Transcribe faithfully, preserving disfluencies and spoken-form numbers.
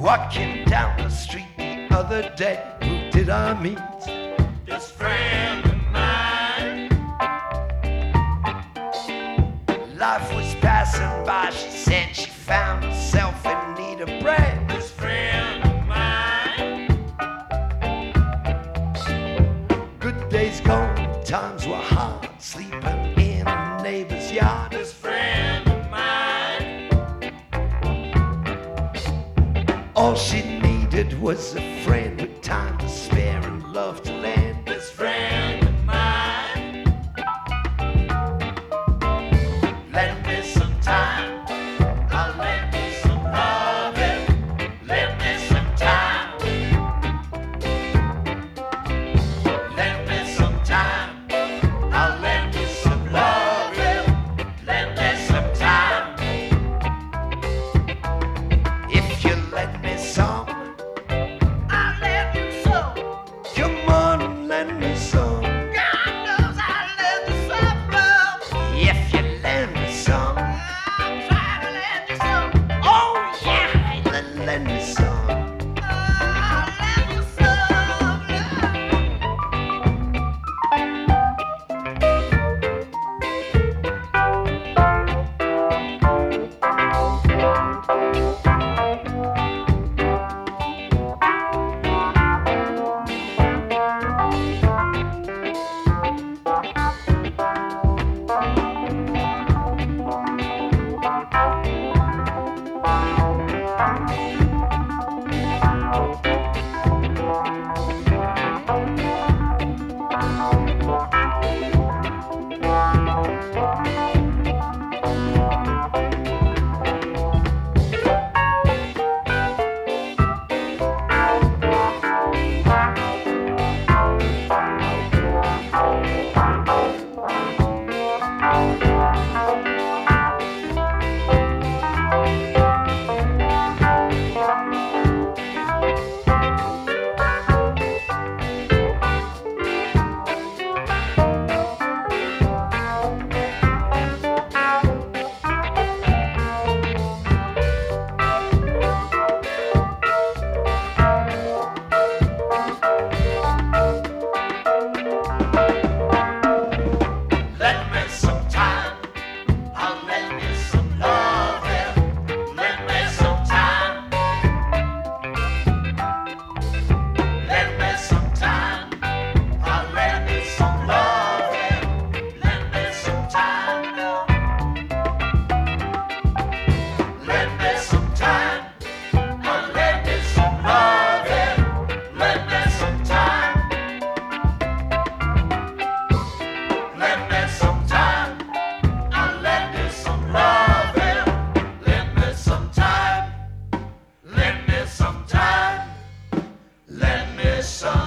Walking down the street the other day, who did I meet? This friend of mine. Life was passing by, she said she found herself in need of bread. This friend of mine. Good days gone, times were hard, sleeping in a neighbor's yard. This friend of mine. All she needed was a friend with time to spare and love to lend. This friend of mine. Lend me some time, I'll lend you some loving. Lend me some time. lend me some time, I'll lend you some loving. Lend me some time. if you lend me some. I'll lend you some. Come on and lend me some. God knows I'll lend you some love. If you lend me some, I'm trying to lend you some. oh yeah, then lend me some. I'll lend you some love. Lend me some time, I'll lend you some loving. Lend me some time. Lend me some time, I'll lend you some loving. Lend me some time. Lend me some time, I'll lend you some loving. Lend me some time. Lend me some time, I'll lend you some loving. Lend me some time, lend me some time, lend me some.